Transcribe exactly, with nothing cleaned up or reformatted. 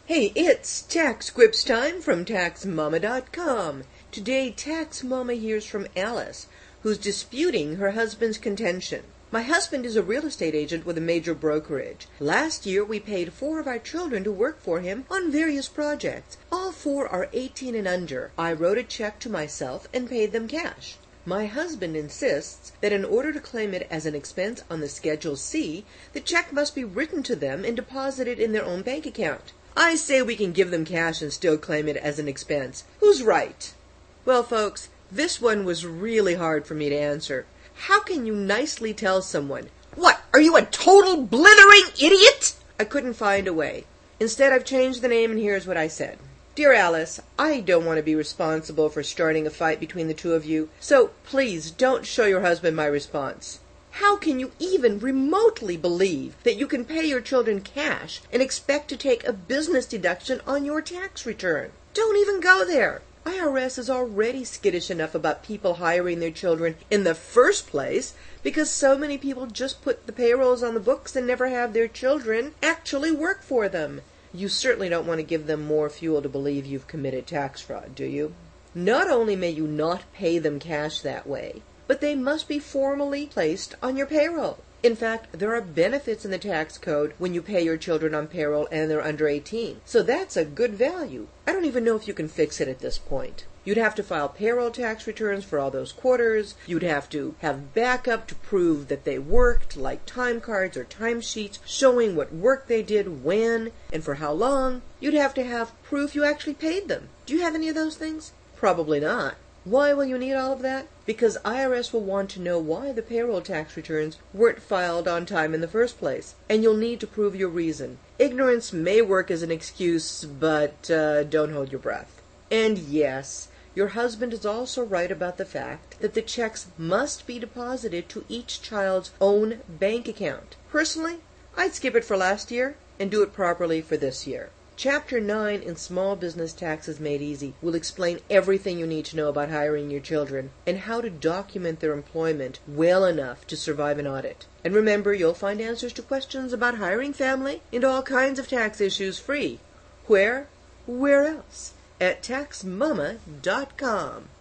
Hey, it's Tax Scripts time from Tax Mama dot com. Today, Tax Mama hears from Alice, who's disputing her husband's contention. My husband is a real estate agent with a major brokerage. Last year, we paid four of our children to work for him on various projects. All four are eighteen and under. I wrote a check to myself and paid them cash. My husband insists that in order to claim it as an expense on the Schedule C, the check must be written to them and deposited in their own bank account. I say we can give them cash and still claim it as an expense. Who's right? Well, folks, this one was really hard for me to answer. How can you nicely tell someone, "What, are you a total blithering idiot?" I couldn't find a way. Instead, I've changed the name, and here's what I said. Dear Alice, I don't want to be responsible for starting a fight between the two of you, so please don't show your husband my response. How can you even remotely believe that you can pay your children cash and expect to take a business deduction on your tax return? Don't even go there. I R S is already skittish enough about people hiring their children in the first place because so many people just put the payrolls on the books and never have their children actually work for them. You certainly don't want to give them more fuel to believe you've committed tax fraud, do you? Not only may you not pay them cash that way, but they must be formally placed on your payroll. In fact, there are benefits in the tax code when you pay your children on payroll and they're under eighteen. So that's a good value. I don't even know if you can fix it at this point. You'd have to file payroll tax returns for all those quarters. You'd have to have backup to prove that they worked, like time cards or timesheets showing what work they did, when, and for how long. You'd have to have proof you actually paid them. Do you have any of those things? Probably not. Why will you need all of that? Because I R S will want to know why the payroll tax returns weren't filed on time in the first place, and you'll need to prove your reason. Ignorance may work as an excuse, but uh, don't hold your breath. And yes, your husband is also right about the fact that the checks must be deposited to each child's own bank account. Personally, I'd skip it for last year and do it properly for this year. Chapter nine in Small Business Taxes Made Easy will explain everything you need to know about hiring your children and how to document their employment well enough to survive an audit. And remember, you'll find answers to questions about hiring family and all kinds of tax issues free. Where? Where else? At Tax Mama dot com.